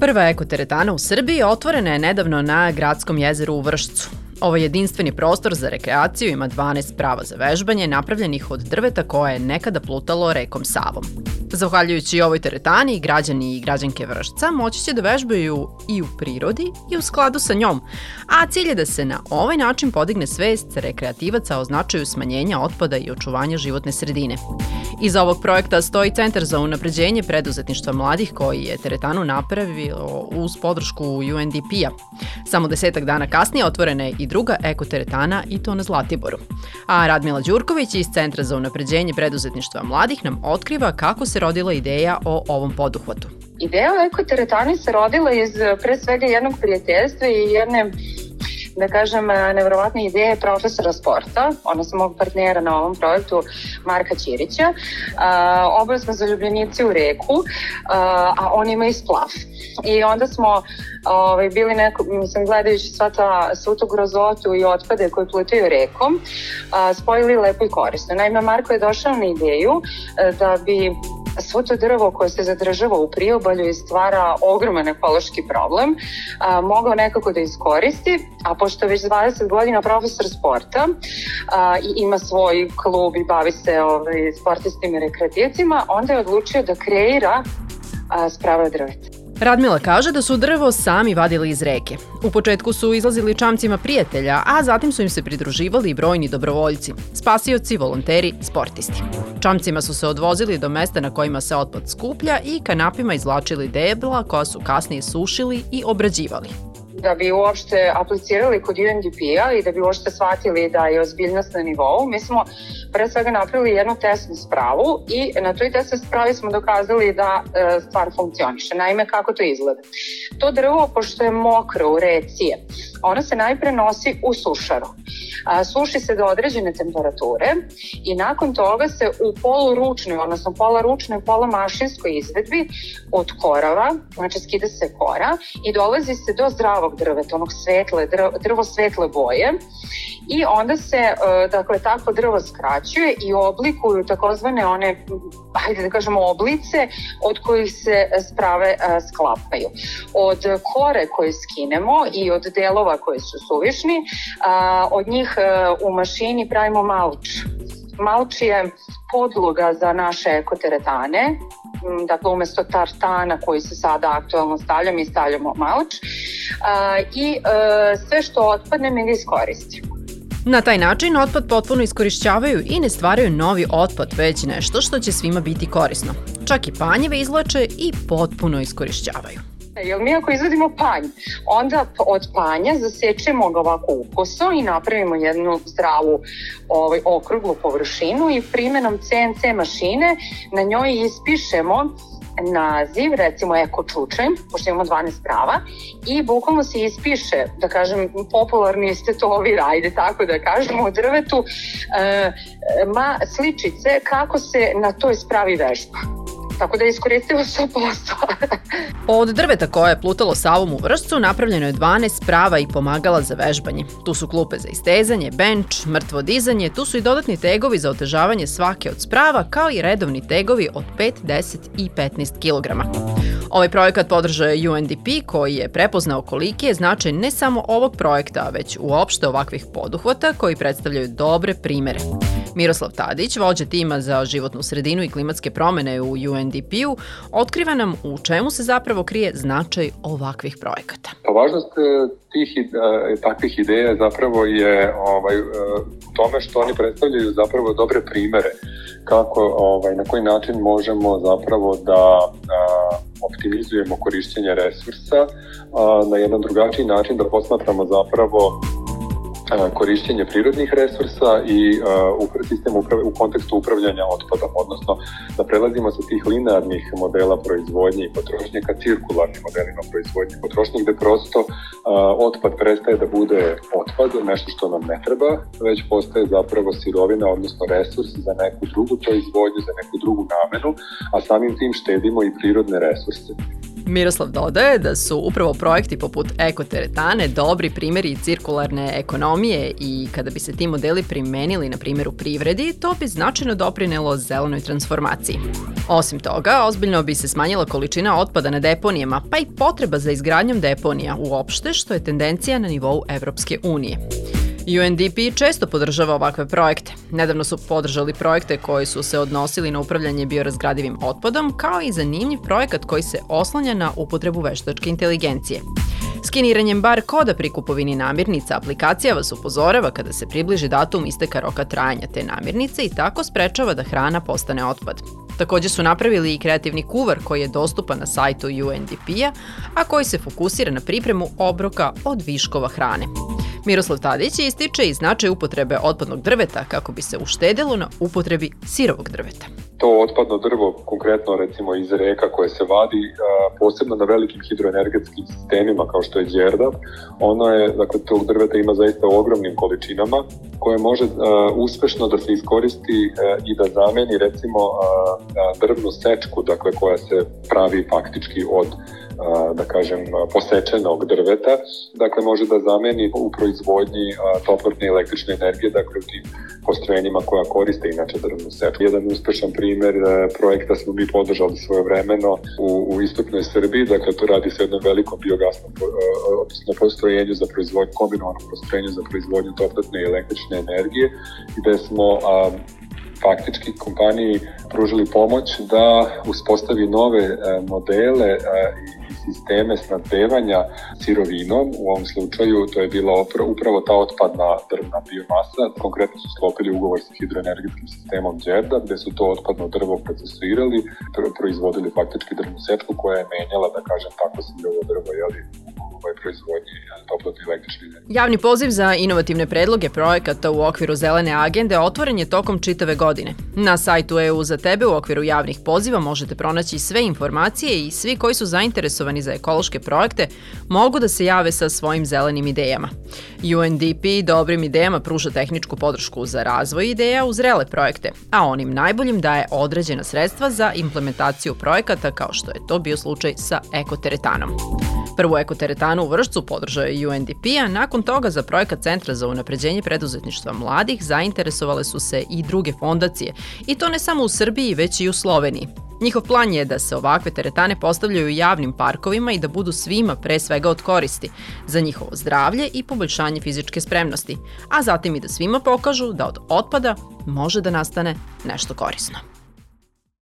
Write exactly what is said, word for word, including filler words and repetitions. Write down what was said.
Prva ekoteretana u Srbiji otvorena je nedavno na Gradskom jezeru u Vršcu. Ovo jedinstveni prostor za rekreaciju ima dvanaest sprava za vežbanje napravljenih od drveta koje je nekada plutalo rekom Savom. Zahvaljujući ovoj teretani, građani i građanke Vršca moći će da vežbaju i u prirodi i u skladu sa njom, a cilj je da se na ovaj način podigne svest rekreativaca o značaju smanjenja otpada i očuvanja životne sredine. Iza ovog projekta stoji Centar za unapređenje preduzetništva mladih koji je teretanu napravio uz podršku U N D P-a. Samo desetak dana kasnije otvorena je i druga ekoteretana i to na Zlatiboru. A Radmila Đurković iz Centra za unapređenje preduzetništva mladih nam otkriva kako se rodila ideja o ovom poduhvatu. Ideja o ekoteretani se rodila iz pre svega jednog prijateljstva i jedne, da kažem, nevjerovatne ideje profesora sporta, odnosno mog partnera na ovom projektu, Marka Ćirića. Oboje smo zaljubljenici u reku, a on ima i splav. I onda smo ovaj, bili neko, mislim, gledajući sva ta, svu tu grozotu i otpade koje plutaju rekom, a, spojili lepo i korisno. Naime, Marko je došao na ideju da bi svo to drvo koje se zadržava u priobalju i stvara ogroman ekološki problem, a, mogao nekako da iskoristi, a pošto već dvadeset godina profesor sporta a, i ima svoj klub i bavi se ovaj, sportistima i rekreativcima, onda je odlučio da kreira a, sprave od drveta. Radmila kaže da su drvo sami vadili iz reke. U početku su izlazili čamcima prijatelja, a zatim su im se pridruživali i brojni dobrovoljci, spasioci, volonteri i sportisti. Čamcima su se odvozili do mesta na kojima se otpad skuplja i kanapima izvlačili debla koja su kasnije sušili i obrađivali. Da bi uopšte aplicirali kod U N D P-a i da bi uopšte shvatili da je ozbiljnost na nivou, mi smo pre svega napravili jednu testnu spravu i na toj testnoj spravi smo dokazali da e, stvar funkcioniše. Naime, kako to izgleda? To drvo, pošto je mokro u reci, ono se najpre nosi u sušaru. A, suši se do određene temperature i nakon toga se u poluručnoj, odnosno pola ručnoj, pola mašinskoj izvedbi od korava, znači skida se kora i dolazi se do zdravog drveta, onog svetle, drvo, drvo svetle boje i onda se, dakle, takvo drvo skraćuje i oblikuju takozvane one, hajde da kažemo, oblice od kojih se sprave sklapaju. Od kore koje skinemo i od delova koji su suvišni, od njih u mašini pravimo malč. Malč je podloga za naše ekoteretane, dakle umesto tartana koji se sada aktualno stavlja, mi stavljamo malč i sve što otpadne mi ga iskoristimo. Na taj način otpad potpuno iskorišćavaju i ne stvaraju novi otpad, već nešto što će svima biti korisno. Čak i panjeve izvlače i potpuno iskorišćavaju. Jer mi ako izvedimo panj, onda od panja zasečemo ga ovako ukoso i napravimo jednu zdravu ovaj, okruglu površinu i primjenom C N C mašine na njoj ispišemo naziv, recimo eko čučaj, pošto imamo dvanaest sprava, i bukvalno se ispiše, da kažem, popularni stetovi, ajde tako da kažemo, u drvetu, e, ma, sličice kako se na toj spravi vežba. Tako da je iskoristilo sto posto. Od drveta koje je plutalo Savom u Vršcu napravljeno je dvanaest sprava i pomagala za vežbanje. Tu su klupe za istezanje, benč, mrtvo dizanje, tu su i dodatni tegovi za otežavanje svake od sprava, kao i redovni tegovi od pet, deset i petnaest kilograma. Ovaj projekat podržao je U N D P koji je prepoznao koliki je značaj ne samo ovog projekta, već uopšte ovakvih poduhvata koji predstavljaju dobre primere. Miroslav Tadić, vođa tima za životnu sredinu i klimatske promene u U N D P-u, otkriva nam u čemu se zapravo krije značaj ovakvih projekata. Važnost tih takvih ideja zapravo je ovaj, u tome što oni predstavljaju zapravo dobre primere kako, ovaj, na koji način možemo zapravo da a, optimizujemo korišćenje resursa a, na jedan drugačiji način, da posmatramo zapravo korišćenje prirodnih resursa i uh, sistem uprave, u kontekstu upravljanja otpadom, odnosno da prelazimo sa tih linearnih modela proizvodnje i potrošnje ka cirkularnim modelima proizvodnje i potrošnje, gde prosto uh, otpad prestaje da bude otpad, nešto što nam ne treba, već postaje zapravo sirovina, odnosno resurs za neku drugu proizvodnju, za neku drugu namenu, a samim tim štedimo i prirodne resurse. Miroslav dodaje da su upravo projekti poput ekoteretane dobri primjeri cirkularne ekonomije i kada bi se ti modeli primenili na primjer u privredi, to bi značajno doprinelo zelenoj transformaciji. Osim toga, ozbiljno bi se smanjila količina otpada na deponijama, pa i potreba za izgradnjom deponija uopšte, što je tendencija na nivou Evropske unije. U N D P često podržava ovakve projekte. Nedavno su podržali projekte koji su se odnosili na upravljanje biorazgradivim otpadom, kao i zanimljiv projekat koji se oslanja na upotrebu veštačke inteligencije. Skeniranjem bar koda pri kupovini namirnica, aplikacija vas upozorava kada se približi datum isteka roka trajanja te namirnice i tako sprečava da hrana postane otpad. Također su napravili i kreativni kuvar koji je dostupan na sajtu U N D P-a, a koji se fokusira na pripremu obroka od viškova hrane. Miroslav Tadić ističe i značaj upotrebe otpadnog drveta kako bi se uštedelo na upotrebi sirovog drveta. To otpadno drvo, konkretno recimo iz reka koje se vadi, posebno na velikim hidroenergetskim sistemima kao što je Đerdap, ono je, dakle, tog drveta ima zaista u ogromnim količinama koje može uspešno da se iskoristi i da zameni recimo drvnu sečku, dakle, koja se pravi faktički od da kažem, posečenog drveta, dakle može da zameni u proizvodnji toplotne i električne energije, dakle u tim postrojenjima koja koriste inače drvnu seču. Jedan uspešan primer projekta smo mi podržali svojevremeno u, u istopnoj Srbiji, dakle to radi se o jednom velikom biogasnom odnosno postrojenju za proizvodnju, kombinovanom postrojenju za proizvodnju toplotne i električne energije, gde smo a, faktički kompaniji pružili pomoć da uspostavi nove modele i sisteme snabdevanja sirovinom. U ovom slučaju to je bila upravo ta otpadna drvna biomasa. Konkretno su sklopili ugovor sa hidroenergetskim sistemom Đerdap, gde su to otpadno drvo procesuirali, proizvodili faktički drvnu sečku koja je menjala, da kažem tako, sirovo drvo, jeli, u proizvodnji toplotne i električne energije. Javni poziv za inovativne predloge projekata u okviru zelene agende otvoren je tokom čitave godine. Na sajtu E U za tebe u okviru javnih poziva možete pronaći sve informacije i svi koji su zainteresovani za ekološke projekte mogu da se jave sa svojim zelenim idejama. U N D P dobrim idejama pruža tehničku podršku za razvoj ideja u zrele projekte, a onim najboljim daje određena sredstva za implementaciju projekata kao što je to bio slučaj sa ekoteretanom. Prvu ekoteretanu u Vršcu podržao je U N D P, a nakon toga za projekat Centra za unapređenje preduzetništva mladih zainteresovale su se i druge fondacije, i to ne samo u Srbiji, već i u Sloveniji. Njihov plan je da se ovakve teretane postavljaju u javnim parkovima i da budu svima pre svega od koristi za njihovo zdravlje i poboljšanje fizičke spremnosti, a zatim i da svima pokažu da od otpada može da nastane nešto korisno.